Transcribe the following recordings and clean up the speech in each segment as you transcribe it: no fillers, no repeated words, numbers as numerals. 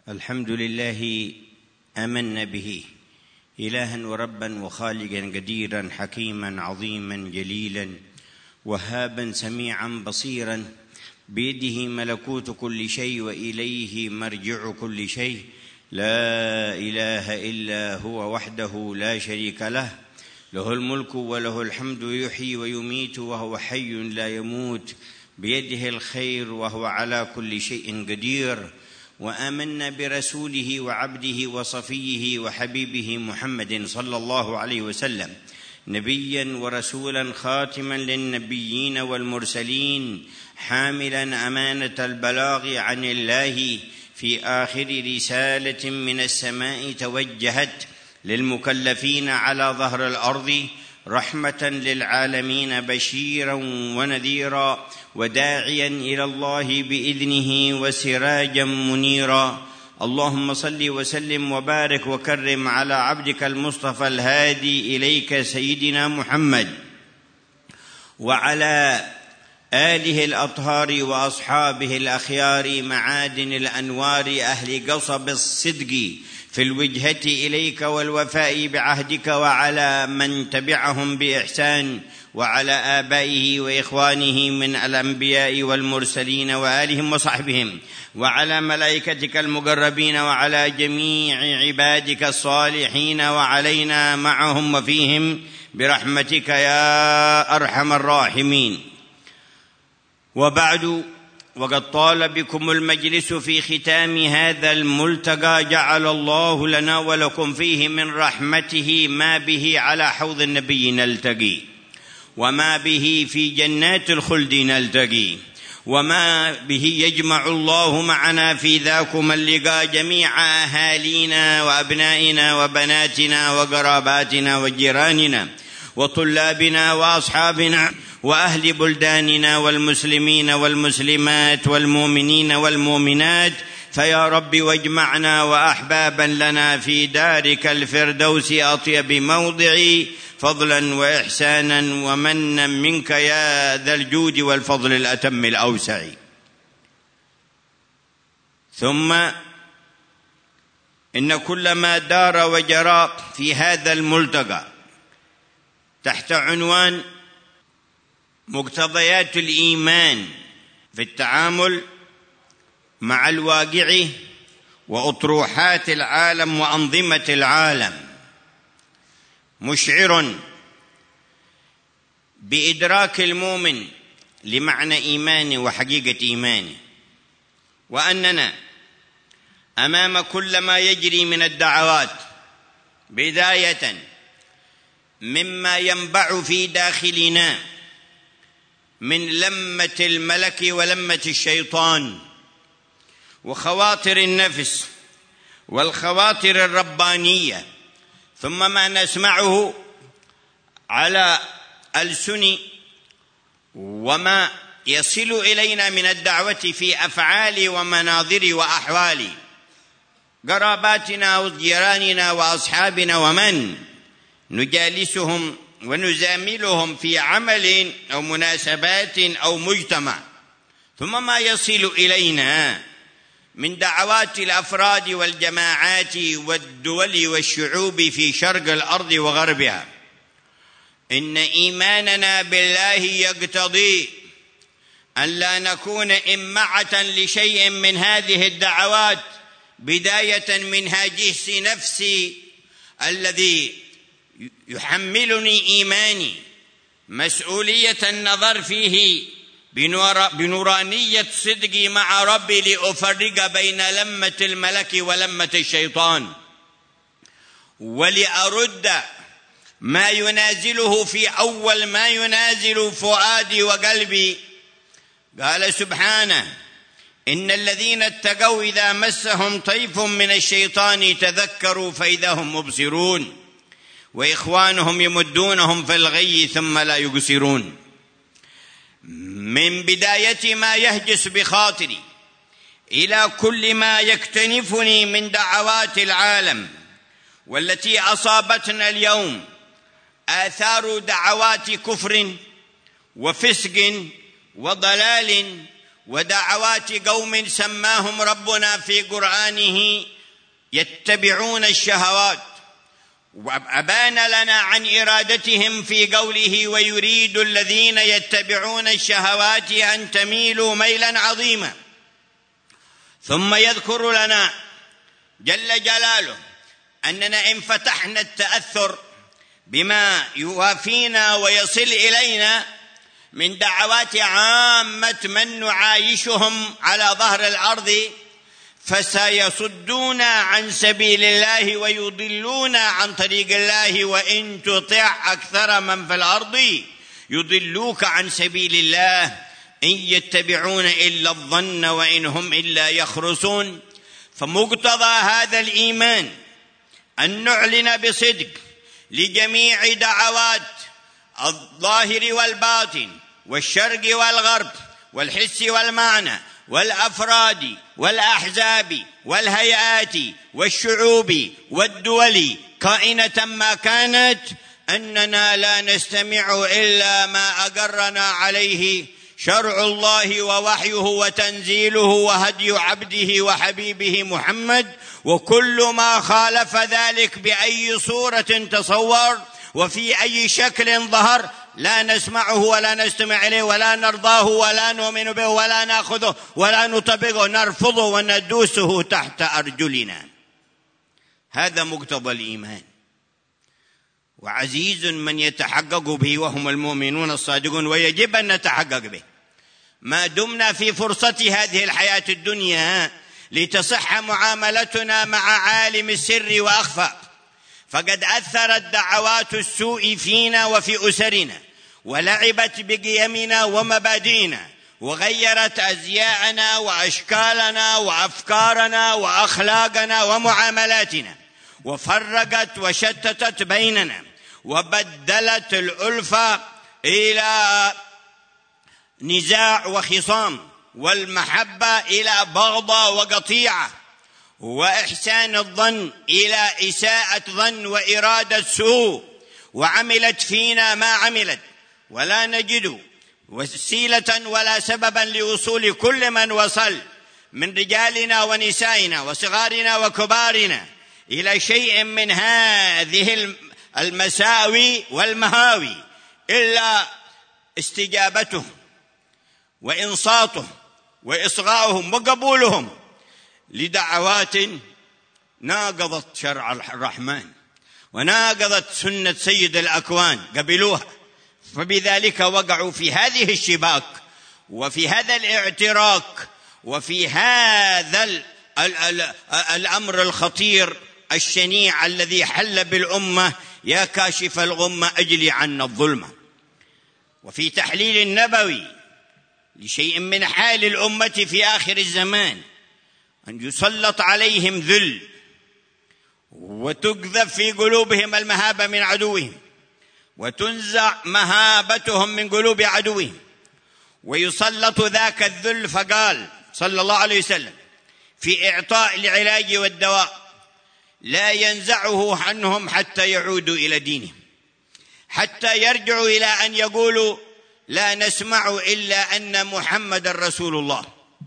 الحمد لله آمنا به إلها وربا وخالقا قديرا حكيما عظيما جليلا وهابا سميعا بصيرا بيده ملكوت كل شيء وإليه مرجع كل شيء، لا إله إلا هو وحده لا شريك له، له الملك وله الحمد، يحيي ويميت وهو حي لا يموت، بيده الخير وهو على كل شيء قدير. وآمنا برسوله وعبده وصفيه وحبيبه محمد صلى الله عليه وسلم، نبيا ورسولا خاتما للنبيين والمرسلين، حاملا أمانة البلاغ عن الله في آخر رسالة من السماء توجهت للمكلفين على ظهر الأرض، رحمة للعالمين بشيرا ونذيرا وداعيا إلى الله بإذنه وسراجا منيرا. اللهم صل وسلم وبارك وكرم على عبدك المصطفى الهادي إليك سيدنا محمد وعلى آله الأطهار وأصحابه الأخيار، معادن الأنوار، أهل قصب الصدق في الوجهة إليك والوفاء بعهدك، وعلى من تبعهم بإحسان، وعلى آبائه وإخوانه من الأنبياء والمرسلين وآلهم وصحبهم، وعلى ملائكتك المقربين، وعلى جميع عبادك الصالحين، وعلينا معهم وفيهم برحمتك يا أرحم الراحمين. وبعد، وقد طال بكم المجلس في ختام هذا الملتقى، جعل الله لنا ولكم فيه من رحمته ما به على حوض النبي نلتقي، وما به في جنات الخلد نلتقي، وما به يجمع الله معنا في ذاكم اللقاء جميع أهالينا وأبنائنا وبناتنا وقراباتنا وجيراننا وطلابنا وأصحابنا وأهل بلداننا والمسلمين والمسلمات والمؤمنين والمؤمنات، فيا رب واجمعنا وأحبابا لنا في دارك الفردوس أطيب موضع، فضلا وإحسانا ومنا منك يا ذا الجود والفضل الأتم الأوسع. ثم إن كل ما دار وجرى في هذا الملتقى تحت عنوان مقتضيات الإيمان في التعامل مع الواقع وأطروحات العالم وأنظمة العالم، مشعر بإدراك المؤمن لمعنى إيمانه وحقيقة إيمانه، وأننا أمام كل ما يجري من الدعوات، بداية مما ينبع في داخلنا من لمة الملك ولمة الشيطان وخواطر النفس والخواطر الربانية، ثم ما نسمعه على ألسن وما يصل إلينا من الدعوة في أفعال ومناظر وأحوال قراباتنا وجيراننا وأصحابنا ومن نجالسهم ونزاملهم في عمل أو مناسبات أو مجتمع، ثم ما يصل إلينا من دعوات الأفراد والجماعات والدول والشعوب في شرق الأرض وغربها. إن إيماننا بالله يقتضي أن لا نكون إمعة لشيء من هذه الدعوات، بداية من هاجس نفسي الذي يحملني إيماني مسؤولية النظر فيه بنورانية صدقي مع ربي، لأفرق بين لمة الملك ولمة الشيطان، ولأرد ما ينازله في أول ما ينازل فؤادي وقلبي. قال سبحانه: إن الذين اتقوا إذا مسهم طيف من الشيطان تذكروا فإذا هم مبصرون، وإخوانهم يمدونهم في الغي ثم لا يقصرون. من بداية ما يهجس بخاطري إلى كل ما يكتنفني من دعوات العالم والتي أصابتنا اليوم، آثار دعوات كفر وفسق وضلال ودعوات قوم سماهم ربنا في قرآنه يتبعون الشهوات، وأبان لنا عن إرادتهم في قوله ويريد الذين يتبعون الشهوات أن تميلوا ميلا عظيما. ثم يذكر لنا جل جلاله أننا إن فتحنا التأثر بما يوافينا ويصل إلينا من دعوات عامة من نعايشهم على ظهر الأرض فسيصدون عن سبيل الله ويضلون عن طريق الله، وإن تطع أكثر من في الأرض يضلوك عن سبيل الله إن يتبعون إلا الظن وإن هم إلا يخرصون. فمقتضى هذا الإيمان أن نعلن بصدق لجميع دعوات الظاهر والباطن والشرق والغرب والحس والمعنى والأفراد والأحزاب والهيئات والشعوب والدول كائنة ما كانت أننا لا نستمع إلا ما أقرنا عليه شرع الله ووحيه وتنزيله وهدي عبده وحبيبه محمد، وكل ما خالف ذلك بأي صورة تصور وفي أي شكل ظهر لا نسمعه ولا نستمع إليه ولا نرضاه ولا نؤمن به ولا نأخذه ولا نطبقه، نرفضه وندوسه تحت أرجلنا. هذا مقتضى الإيمان، وعزيز من يتحقق به وهم المؤمنون الصادقون، ويجب أن نتحقق به ما دمنا في فرصة هذه الحياة الدنيا لتصح معاملتنا مع عالم السر وأخفى. فقد أثرت دعوات السوء فينا وفي أسرنا، ولعبت بقيمنا ومبادئنا، وغيرت أزياءنا وأشكالنا وأفكارنا وأخلاقنا ومعاملاتنا، وفرقت وشتتت بيننا، وبدلت الألفة إلى نزاع وخصام، والمحبة إلى بغضة وقطيعة، وإحسان الظن إلى إساءة ظن وإرادة سوء، وعملت فينا ما عملت، ولا نجد وسيلة ولا سببا لوصول كل من وصل من رجالنا ونسائنا وصغارنا وكبارنا إلى شيء من هذه المساوي والمهاوي إلا استجابته وإنصاته وإصغاؤهم وقبولهم لدعوات ناقضت شرع الرحمن وناقضت سنة سيد الأكوان، قبلوها، فبذلك وقعوا في هذه الشباك وفي هذا الاعتراك وفي هذا الأمر الخطير الشنيع الذي حل بالأمة. يا كاشف الغمة أجلي عنا الظلمة. وفي تحليل النبوي لشيء من حال الأمة في آخر الزمان أن يسلط عليهم ذل وتقذف في قلوبهم المهابة من عدوهم وتنزع مهابتهم من قلوب عدوهم ويسلط ذاك الذل. فقال صلى الله عليه وسلم في إعطاء العلاج والدواء لا ينزعه عنهم حتى يعودوا إلى دينهم، حتى يرجعوا إلى أن يقولوا لا نسمع إلا أن محمد رسول الله،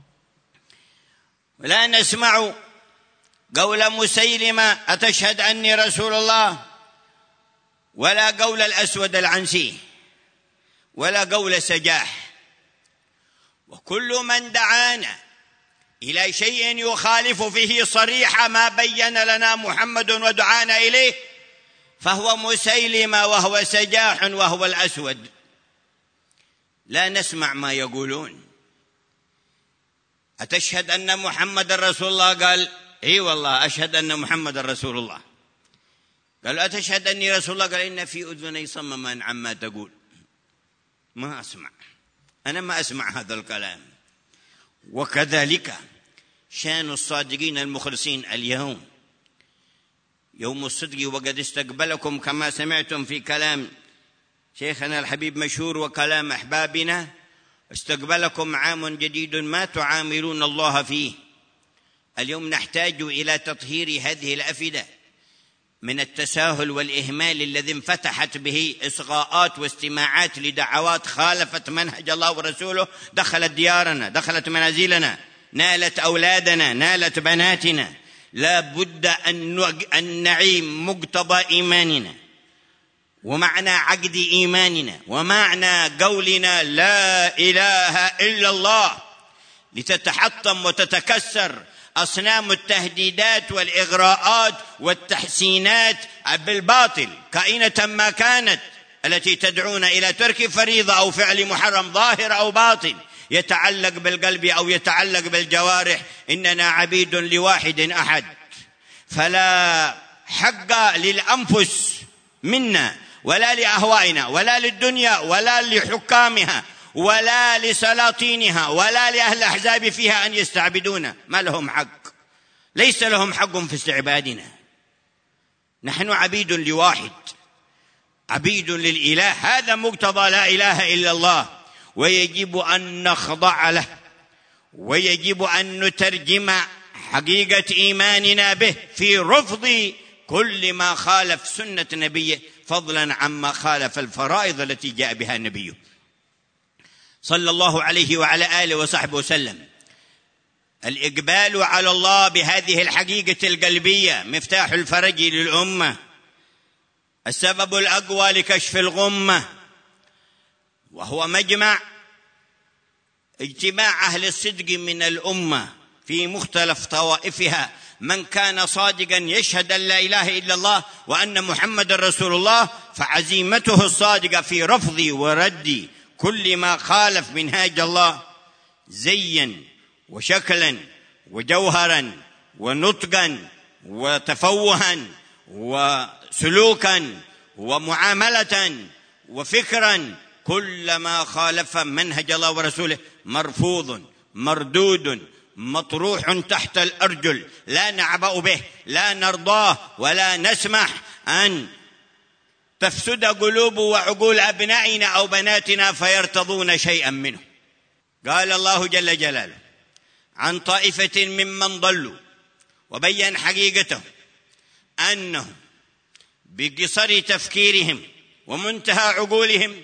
ولا نسمع قول مسيلمة أتشهد أني رسول الله، ولا قول الأسود العنسي، ولا قول سجاح. وكل من دعانا إلى شيء يخالف فيه صريح ما بين لنا محمد ودعانا إليه فهو مسيلمة وهو سجاح وهو الأسود. لا نسمع ما يقولون. أتشهد أن محمد رسول الله؟ قال إي والله أشهد أن محمد رسول الله. قال أتشهد أني رسول الله؟ قال إن في أذني صمما عما تقول. ما أسمع، أنا ما أسمع هذا الكلام. وكذلك شان الصادقين المخلصين اليوم يوم الصدق، وقد استقبلكم كما سمعتم في كلام شيخنا الحبيب مشهور وكلام أحبابنا، استقبلكم عام جديد ما تعاملون الله فيه. اليوم نحتاج إلى تطهير هذه الأفئدة من التساهل والإهمال الذي انفتحت به إصغاءات واستماعات لدعوات خالفت منهج الله ورسوله، دخلت ديارنا، دخلت منازلنا، نالت أولادنا، نالت بناتنا. لا بد أن نعيم مقتضى إيماننا ومعنى عقد إيماننا ومعنى قولنا لا إله إلا الله، لتتحطم وتتكسر أصنام التهديدات والإغراءات والتحسينات بالباطل كائنة ما كانت، التي تدعون إلى ترك فريضة أو فعل محرم ظاهر أو باطن، يتعلق بالقلب أو يتعلق بالجوارح. إننا عبيد لواحد أحد، فلا حق للأنفس منا ولا لأهوائنا ولا للدنيا ولا لحكامها ولا لسلاطينها ولا لأهل الأحزاب فيها أن يستعبدونا. ما لهم حق، ليس لهم حق في استعبادنا. نحن عبيد لواحد، عبيد للإله، هذا مقتضى لا إله إلا الله، ويجب أن نخضع له، ويجب أن نترجم حقيقة إيماننا به في رفض كل ما خالف سنة نبيه، فضلا عما خالف الفرائض التي جاء بها نبيه صلى الله عليه وعلى آله وصحبه وسلم. الإقبال على الله بهذه الحقيقة القلبية مفتاح الفرج للأمة، السبب الأقوى لكشف الغمة، وهو اجتماع أهل الصدق من الأمة في مختلف طوائفها، من كان صادقا يشهد أن لا إله إلا الله وأن محمد رسول الله، فعزيمته الصادقة في رفض ورد كل ما خالف منهاج الله زيا وشكلا وجوهرا ونطقا وتفوها وسلوكا ومعاملة وفكرا، كل ما خالف منهج الله ورسوله مرفوض مردود مطروح تحت الأرجل، لا نعبأ به، لا نرضاه، ولا نسمح أن تفسد قلوب وعقول أبنائنا أو بناتنا فيرتضون شيئا منه. قال الله جل جلاله عن طائفة ممن ضلوا وبين حقيقته أنهم بقصر تفكيرهم ومنتهى عقولهم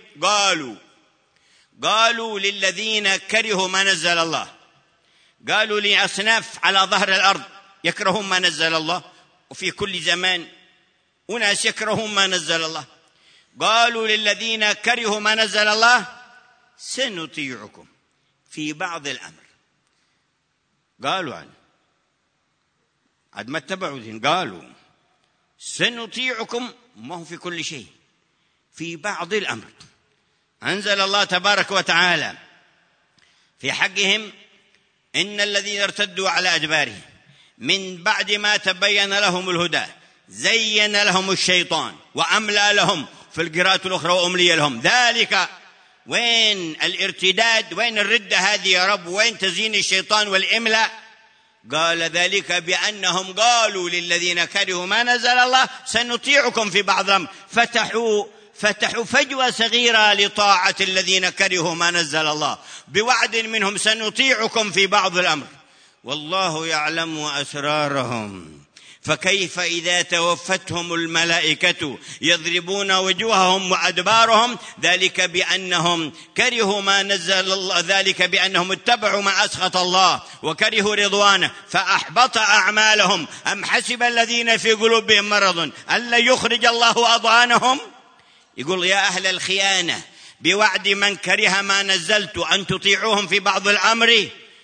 قالوا للذين كرهوا ما نزل الله، قالوا لأصناف على ظهر الأرض يكرهون ما نزل الله، وفي كل زمان أناس يكرهون ما نزل الله، قالوا للذين كرهوا ما نزل الله سنطيعكم في بعض الأمر. قالوا عنه عد ما اتبعوا ذين، قالوا سنطيعكم، ما هو في كل شيء، في بعض الأمر. أنزل الله تبارك وتعالى في حقهم إن الذين ارتدوا على أدبارهم من بعد ما تبين لهم الهدى زين لهم الشيطان وأملى لهم، في القراءة الأخرى وأملي لهم. ذلك وين الارتداد، وين الردة هذه يا رب، وين تزيين الشيطان والإملاء؟ قال ذلك بأنهم قالوا للذين كرهوا ما نزل الله سنطيعكم في بعض الأمر، فتحوا فجوة صغيرة لطاعة الذين كرهوا ما نزل الله بوعد منهم سنطيعكم في بعض الأمر، والله يعلم أسرارهم، فكيف إذا توفتهم الملائكة يضربون وجوههم وأدبارهم، ذلك بأنهم كرهوا ما نزل الله، ذلك بأنهم اتبعوا ما أسخط الله وكرهوا رضوانه فأحبط أعمالهم. أم حسب الذين في قلوبهم مرض أن لن يخرج الله أضغانهم. يقول يا أهل الخيانة بوعد من كره ما نزلت أن تطيعوهم في بعض الأمر،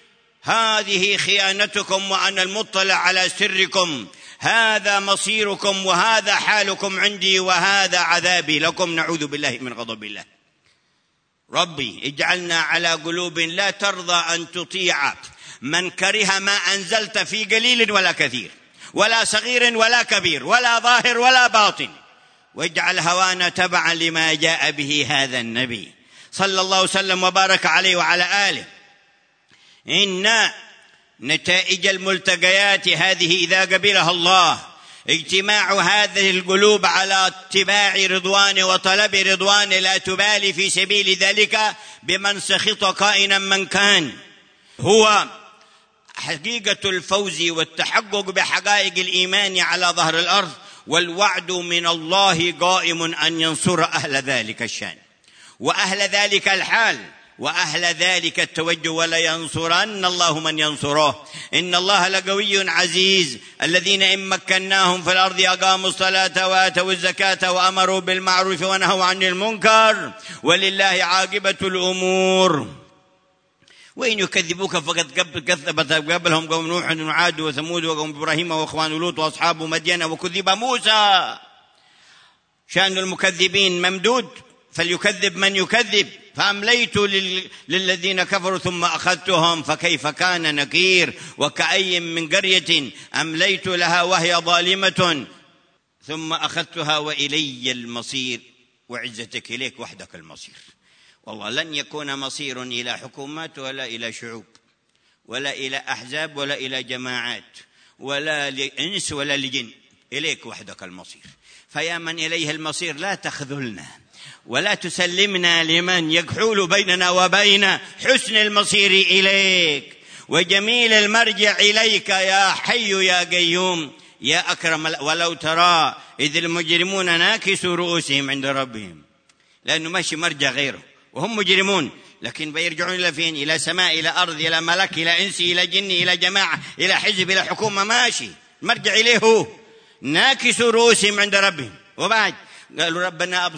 هذه خيانتكم وأنا المطلع على سركم، هذا مصيركم وهذا حالكم عندي وهذا عذابي لكم، نعوذ بالله من غضب الله. ربي اجعلنا على قلوب لا ترضى أن تطيع من كره ما أنزلت في قليل ولا كثير ولا صغير ولا كبير ولا ظاهر ولا باطن، واجعل هوانا تبعا لما جاء به هذا النبي صلى الله وسلم وبارك عليه وعلى آله. إن نتائج الملتقيات هذه إذا قبلها الله اجتماع هذه القلوب على اتباع رضوانه وطلب رضوانه، لا تبالي في سبيل ذلك بمن سخط كائنا من كان، هو حقيقة الفوز والتحقق بحقائق الإيمان على ظهر الأرض، والوعد من الله قائم أن ينصر أهل ذلك الشأن وأهل ذلك الحال وأهل ذلك التوجه، ولينصرن الله من ينصره، إن الله لقوي عزيز. الذين إن مكناهم في الأرض أقاموا الصلاة وآتوا الزكاة وأمروا بالمعروف ونهوا عن المنكر ولله عاقبة الأمور. وإن يكذبوك فقد كذبت قبلهم قوم نوح وعاد وثمود وقوم إبراهيم وإخوان لوط وأصحاب مدين وكذب موسى. شأن المكذبين ممدود، فليكذب من يكذب. فأمليت للذين كفروا ثم أخذتهم فكيف كان نكير. وكأي من قرية أمليت لها وهي ظالمة ثم أخذتها وإلي المصير. وعزتك إليك وحدك المصير. والله لن يكون مصير إلى حكومات ولا إلى شعوب ولا إلى أحزاب ولا إلى جماعات ولا لإنس ولا لجن، إليك وحدك المصير. فيا من إليه المصير لا تخذلنا ولا تسلمنا لمن يكحول بيننا وبين حسن المصير إليك وجميل المرجع إليك يا حي يا قيوم يا أكرم. ولو ترى إذ المجرمون ناكسوا رؤوسهم عند ربهم، لأنه ماشي مرجع غيره وهم مجرمون، لكن بيرجعون إلى فين؟ إلى سماء، إلى أرض، إلى ملك، إلى إنس، إلى جن، إلى جماعة، إلى حزب، إلى حكومة، ماشي مرجع إليه هو. ناكسوا رؤوسهم عند ربهم. وبعد قالوا ربنا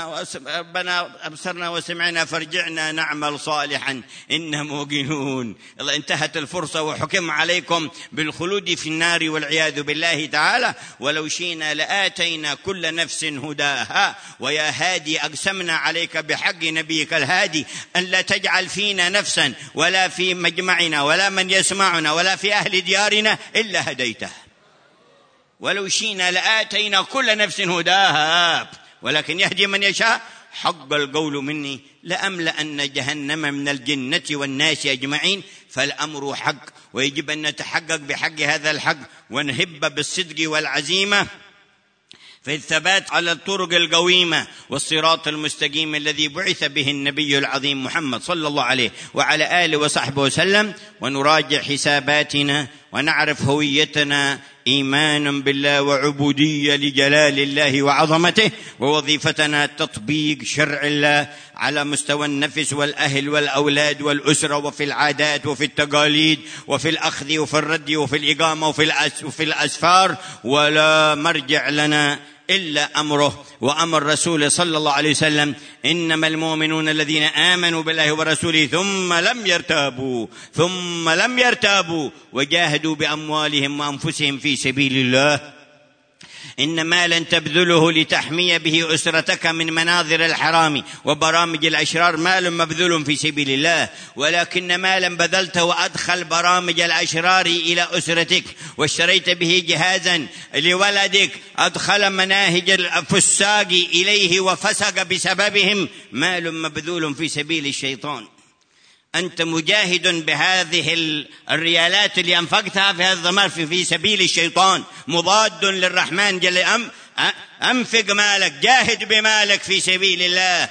أبصرنا وسمعنا فارجعنا نعمل صالحا إنا موقنون. الله انتهت الفرصة وحكم عليكم بالخلود في النار والعياذ بالله تعالى. ولو شئنا لآتينا كل نفس هداها. ويا هادي أقسمنا عليك بحق نبيك الهادي أن لا تجعل فينا نفسا ولا في مجمعنا ولا من يسمعنا ولا في أهل ديارنا إلا هديته. ولو شئنا لآتينا كل نفس هداها ولكن يهدي من يشاء. حق القول مني لأملأن جهنم من الجنة والناس أجمعين. فالأمر حق ويجب أن نتحقق بحق هذا الحق ونهب بالصدق والعزيمة في الثبات على الطرق القويمة والصراط المستقيم الذي بعث به النبي العظيم محمد صلى الله عليه وعلى آله وصحبه وسلم. ونراجع حساباتنا ونعرف هويتنا إيمانا بالله وعبودية لجلال الله وعظمته. ووظيفتنا تطبيق شرع الله على مستوى النفس والأهل والأولاد والأسرة وفي العادات وفي التقاليد وفي الأخذ وفي الرد وفي الإقامة وفي الأسفار. ولا مرجع لنا إلا أمره وأمر رسوله صلى الله عليه وسلم. إنما المؤمنون الذين آمنوا بالله ورسوله ثم لم يرتابوا وجاهدوا بأموالهم وأنفسهم في سبيل الله. إن مالا تبذله لتحمي به أسرتك من مناظر الحرام وبرامج الأشرار مال مبذول في سبيل الله، ولكن مالا بذلته وأدخل برامج الأشرار إلى أسرتك واشتريت به جهازا لولدك أدخل مناهج الفساق إليه وفسق بسببهم مال مبذول في سبيل الشيطان. أنت مجاهد بهذه الريالات اللي أنفقتها في هذا الزمان في سبيل الشيطان، مضاد للرحمن جل أنفق مالك، جاهد بمالك في سبيل الله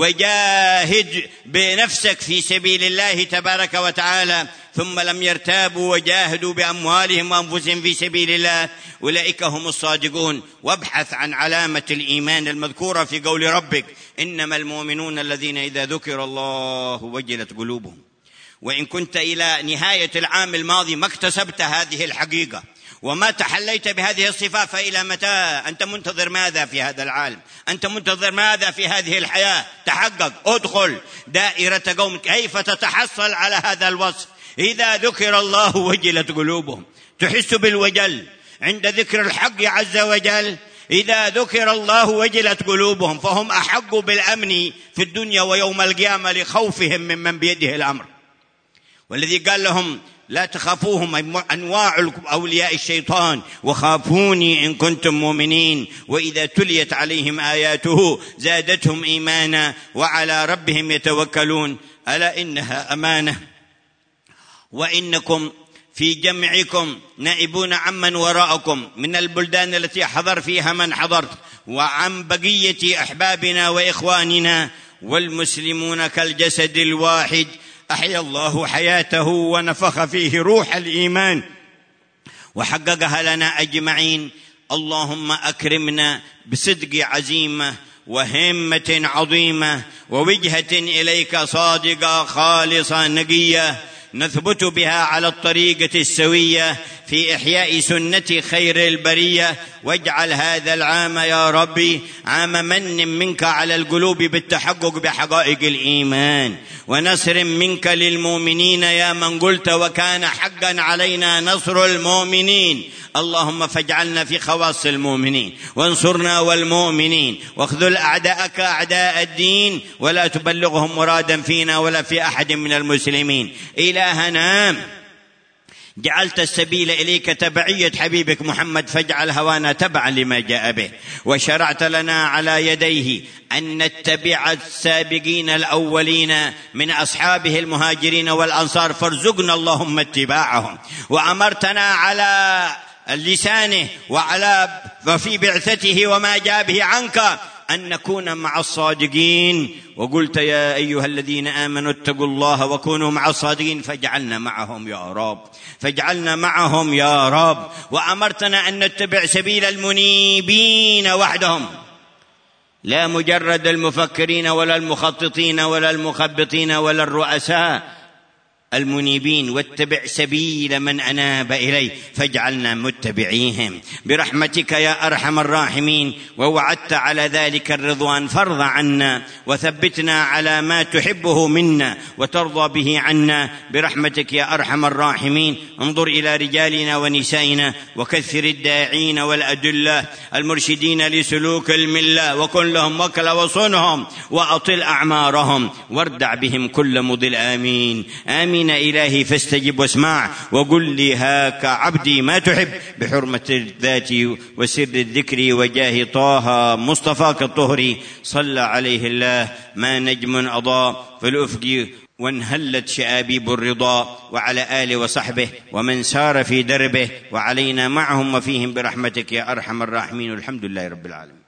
وجاهد بنفسك في سبيل الله تبارك وتعالى. ثم لم يرتابوا وجاهدوا بأموالهم وأنفسهم في سبيل الله أولئك هم الصادقون. وابحث عن علامة الإيمان المذكورة في قول ربك إنما المؤمنون الذين إذا ذكر الله وجلت قلوبهم. وإن كنت إلى نهاية العام الماضي ما اكتسبت هذه الحقيقة وما تحليت بهذه الصفات فإلى متى؟ أنت منتظر ماذا في هذا العالم؟ أنت منتظر ماذا في هذه الحياة؟ تحقق، ادخل دائرة قومك. كيف تتحصل على هذا الوصف؟ إذا ذكر الله وجلت قلوبهم، تحس بالوجل عند ذكر الحق عز وجل. إذا ذكر الله وجلت قلوبهم، فهم أحق بالأمن في الدنيا ويوم القيامة لخوفهم ممن بيده الأمر. والذي قال لهم لا تخافوهم أنواع أولياء الشيطان وخافوني إن كنتم مؤمنين. وإذا تليت عليهم آياته زادتهم إيمانا وعلى ربهم يتوكلون. ألا إنها أمانة وإنكم في جمعكم نائبون عمن وراءكم من البلدان التي حضر فيها من حضرت وعن بقية أحبابنا وإخواننا. والمسلمون كالجسد الواحد أحيا الله حياته ونفخ فيه روح الإيمان وحققها لنا أجمعين. اللهم أكرمنا بصدق عزيمة وهمة عظيمة ووجهة إليك صادقة خالصة نقية نثبت بها على الطريقة السوية في إحياء سنة خير البرية. واجعل هذا العام يا ربي عام من منك على القلوب بالتحقق بحقائق الإيمان ونصر منك للمؤمنين يا من قلت وكان حقا علينا نصر المؤمنين. اللهم فاجعلنا في خواص المؤمنين وانصرنا والمؤمنين واخذل أعداءك أعداء الدين ولا تبلغهم مرادا فينا ولا في أحد من المسلمين. إلهنا جعلت السبيل إليك تبعية حبيبك محمد فاجعل هوانا تبعا لما جاء به وشرعت لنا على يديه أن نتبع السابقين الأولين من أصحابه المهاجرين والأنصار فارزقنا اللهم اتباعهم. وأمرتنا على لسانه وفي بعثته وما جاء به عنك أن نكون مع الصادقين. وقلت يا أيها الذين آمنوا اتقوا الله وكونوا مع الصادقين فاجعلنا معهم يا رب فاجعلنا معهم يا رب. وأمرتنا أن نتبع سبيل المنيبين وحدهم لا مجرد المفكرين ولا المخططين ولا المخبطين ولا الرؤساء المنيبين واتبع سبيل من أناب إليه فاجعلنا متبعيهم برحمتك يا أرحم الراحمين. ووعدت على ذلك الرضوان فارض عنا وثبتنا على ما تحبه منا وترضى به عنا برحمتك يا أرحم الراحمين. انظر إلى رجالنا ونسائنا وكثر الداعين والأدلة المرشدين لسلوك الملة وكن لهم وكلا وصنهم وأطل أعمارهم واردع بهم كل مضل. آمين آمين. إلهي فاستجب واسمع وقل لي هاك عبدي ما تحب بحرمة الذات وسر الذكر وجاه طه مصطفاك الطهري صلى عليه الله ما نجم أضاء في الأفق وانهلت شآبيب الرضا وعلى آله وصحبه ومن سار في دربه وعلينا معهم وفيهم برحمتك يا أرحم الراحمين. الحمد لله رب العالمين.